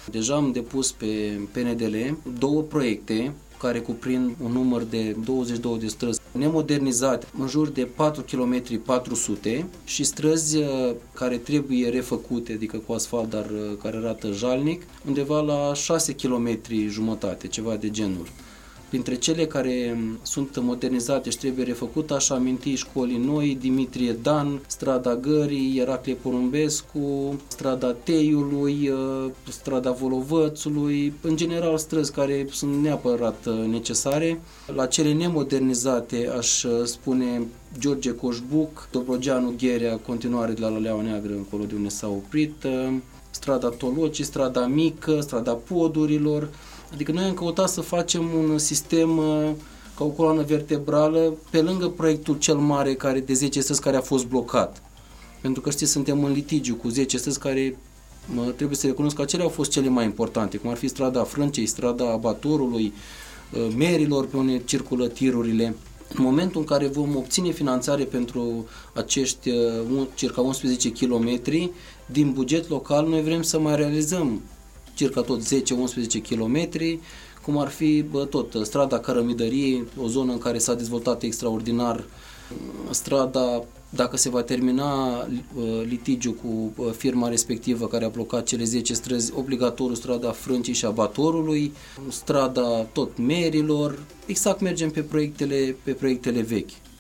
Deja am depus pe PNDL 2 proiecte care cuprind un număr de 22 de străzi nemodernizate, în jur de 4 km 400 și străzi care trebuie refăcute, adică cu asfalt, dar care arată jalnic, undeva la 6 km jumătate, ceva de genul. Printre cele care sunt modernizate și trebuie refăcute, aș aminti școlii noi, Dimitrie Dan, strada Gării, Ieraclie Porumbescu, strada Teiului, strada Volovățului, în general străzi care sunt neapărat necesare. La cele nemodernizate aș spune George Coșbuc, Dobrogeanu Gherea, continuare de la Lăleaua Neagră încolo de unde s-a oprit, strada Tolocii, strada Mică, strada Podurilor. Adică noi am căutat să facem un sistem ca o coloană vertebrală pe lângă proiectul cel mare care de 10 străzi care a fost blocat. Pentru că știți, suntem în litigiu cu 10 străzi care trebuie să recunosc că acelea au fost cele mai importante, cum ar fi strada Frâncei, strada Abatorului, Merilor pe unde circulă tirurile. În momentul în care vom obține finanțare pentru acești circa 11 km din buget local, noi vrem să mai realizăm circa tot 10-11 km, cum ar fi tot strada Cărămidăriei, o zonă în care s-a dezvoltat extraordinar, strada, dacă se va termina litigiul cu firma respectivă care a blocat cele 10 străzi, obligatoriu strada Frâncii și Abatorului, strada tot Merilor, exact mergem pe proiectele vechi.